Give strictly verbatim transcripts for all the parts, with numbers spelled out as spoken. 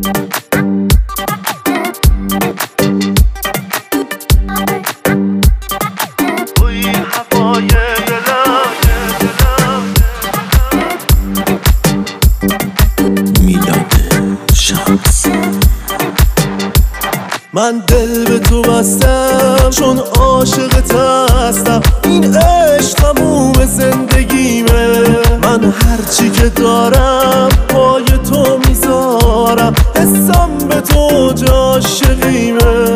من دل به تو بستم چون عاشقت هستم، این عشق تموم زندگیمه. من هرچی که دارم پای تو میذارم، حسم به تو عاشقیمه.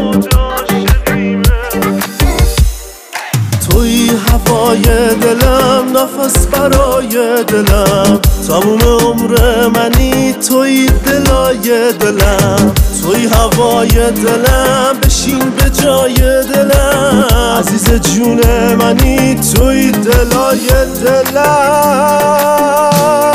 توی هوای دلم، نفس برای دلم، تموم عمر منی، توی دلای دلم. توی هوای دلم، بشین به جای دلم، عزیز جون منی، توی دلای دلم.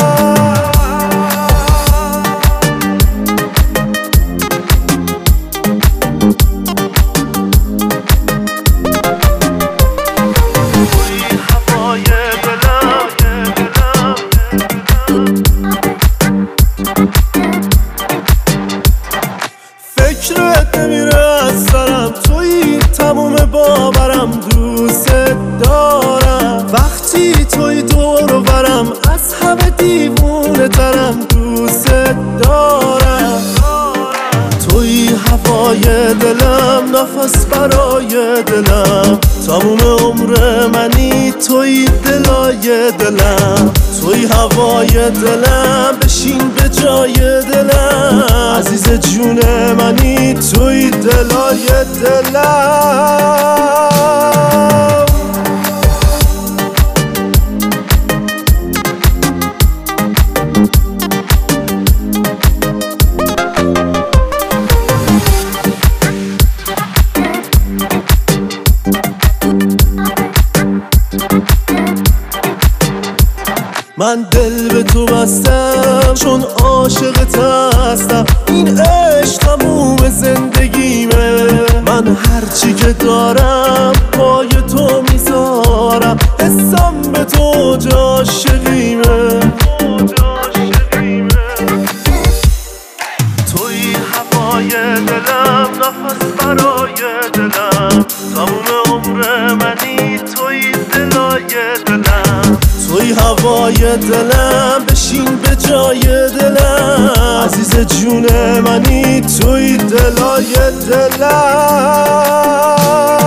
فکرت نمیره از سرم، توی تموم باورم، دوست دارم. وقتی توی دور و برم، از همه دیوونه ترم، دوست دارم. توی هوای دلم، نفس برای دلم، تموم عمر منی، توی دلای دلم. توی هوای دلم، بشین به جای دلم، عزیز جون منی، توی دلای دلم. من دل به تو بستم چون عاشقت هستم، این عشق تموم زندگیمه. من هرچی که دارم پای تو میذارم، حسم به تو عاشقیمه. توی هوای دلم، نفس برای دلم، تموم عمر منی، توی دلای دلم. توی هوای دلم، بشین به جای دلم، عزیز جون منی، توی دلای دلم.